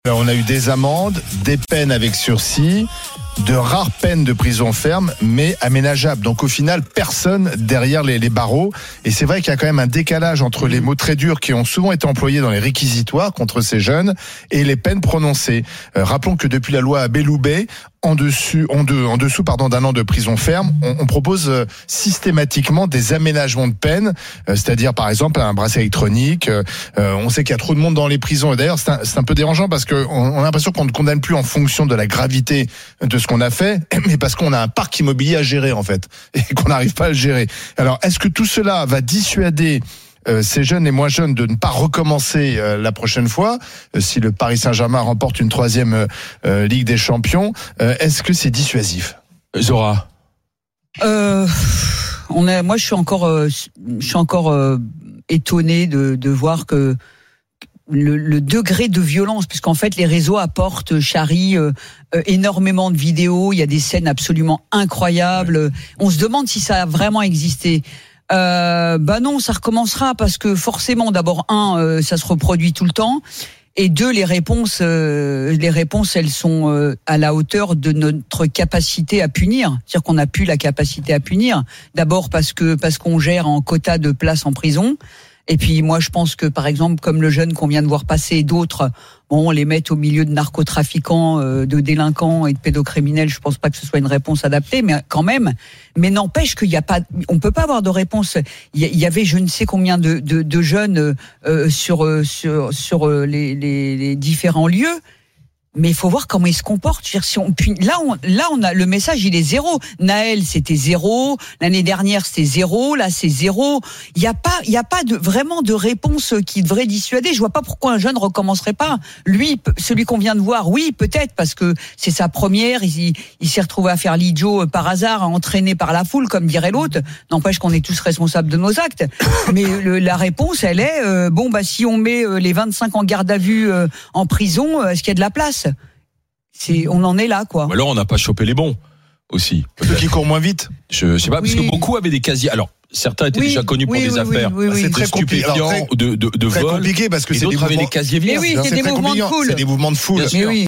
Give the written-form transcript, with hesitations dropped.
Alors, on a eu des amendes, des peines avec sursis, de rares peines de prison ferme, mais aménageables. Donc au final, personne derrière les barreaux. Et c'est vrai qu'il y a quand même un décalage entre les mots très durs qui ont souvent été employés dans les réquisitoires contre ces jeunes et les peines prononcées. Rappelons que depuis la loi Belloubet, en dessous d'un an de prison ferme, on propose systématiquement des aménagements de peine, c'est-à-dire par exemple un bracelet électronique. On sait qu'il y a trop de monde dans les prisons. Et d'ailleurs, c'est un peu dérangeant parce qu'on a l'impression qu'on ne condamne plus en fonction de la gravité de ce qu'on a fait, mais parce qu'on a un parc immobilier à gérer en fait, et qu'on n'arrive pas à le gérer. Alors, est-ce que tout cela va dissuader ces jeunes et moins jeunes de ne pas recommencer la prochaine fois si le Paris Saint-Germain remporte une 3e Ligue des Champions? Est-ce que c'est dissuasif? Zora, moi je suis encore étonné de voir que le degré de violence, puisqu'en fait les réseaux charrient énormément de vidéos, il y a des scènes absolument incroyables. On se demande si ça a vraiment existé. Non, ça recommencera parce que forcément, d'abord ça se reproduit tout le temps, et deux, les réponses elles sont à la hauteur de notre capacité à punir. C'est-à-dire qu'on n'a plus la capacité à punir. D'abord parce qu'on gère en quota de places en prison. Et puis moi je pense que par exemple comme le jeune qu'on vient de voir passer et d'autres, on les met au milieu de narcotrafiquants, de délinquants et de pédocriminels. Je pense pas que ce soit une réponse adaptée, mais quand même. Mais n'empêche on peut pas avoir de réponse. Il y avait je ne sais combien de jeunes sur les différents lieux. Mais il faut voir comment ils se comportent. Je veux dire, si on punit, là on a le message, il est zéro. Naël c'était 0, l'année dernière c'était 0, là c'est 0. Il y a pas vraiment de réponse qui devrait dissuader. Je vois pas pourquoi un jeune recommencerait pas. Lui, celui qu'on vient de voir, oui peut-être parce que c'est sa première. Il s'est retrouvé à faire l'idiot par hasard, entraîné par la foule, comme dirait l'autre. N'empêche qu'on est tous responsables de nos actes. Mais la réponse, elle est si on met les 25 en garde à vue en prison, est-ce qu'il y a de la place? On en est là, quoi. Ou alors on n'a pas chopé les bons aussi. Ceux qui courent moins vite. Je sais pas, parce que beaucoup avaient des casiers. Alors certains étaient déjà connus pour des affaires. C'est très stupéfiants, de très vol. compliqué parce que et c'est d'autres avaient des casiers vierges. C'est des mouvements de foule. C'est des mouvements de foule.